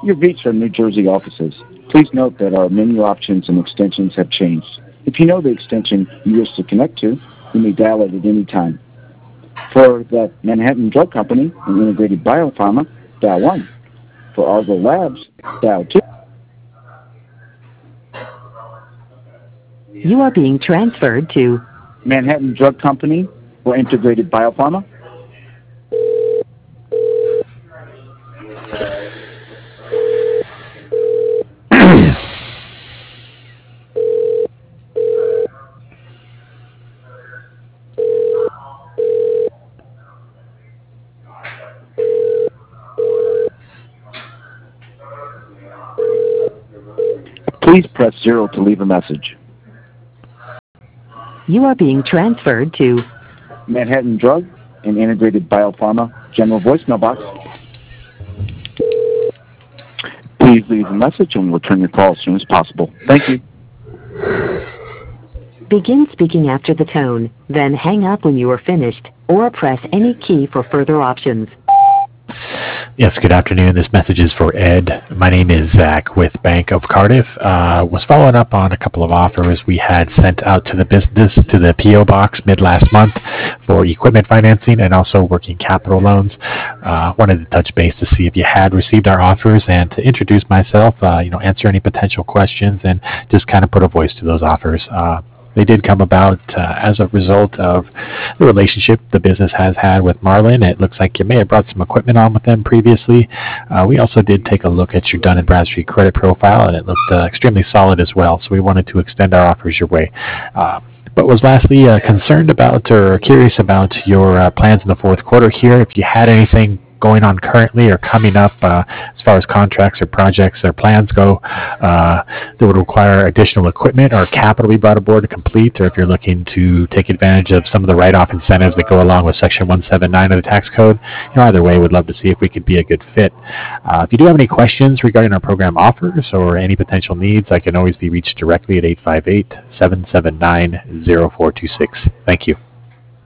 You've reached our New Jersey offices. Please note that our menu options and extensions have changed. If you know the extension you wish to connect to, you may dial it at any time. For the Manhattan Drug Company and Integrated Biopharma, dial 1. For Argo Labs, dial 2. You are being transferred to Manhattan Drug Company or Integrated Biopharma. Please press 0 to leave a message. You are being transferred to Manhattan Drug and Integrated Biopharma general voicemail box. Please leave a message and we'll return your call as soon as possible. Thank you. Begin speaking after the tone, then hang up when you are finished, or press any key for further options. Yes, good afternoon. This message is for Ed. My name is Zach with Bank of Cardiff. Was following up on a couple of offers we had sent out to the business, to the P.O. box mid last month for equipment financing and also working capital loans. Wanted to touch base to see if you had received our offers and to introduce myself, answer any potential questions and just kind of put a voice to those offers. They did come about as a result of the relationship the business has had with Marlin. It looks like you may have brought some equipment on with them previously. We also did take a look at your Dun & Bradstreet credit profile, and it looked extremely solid as well. So we wanted to extend our offers your way. But was lastly concerned about or curious about your plans in the fourth quarter here. If you had anything going on currently or coming up as far as contracts or projects or plans go that would require additional equipment or capital be brought aboard to complete, or if you're looking to take advantage of some of the write-off incentives that go along with Section 179 of the tax code, either way, we'd love to see if we could be a good fit. If you do have any questions regarding our program offers or any potential needs, I can always be reached directly at 858-779-0426. Thank you.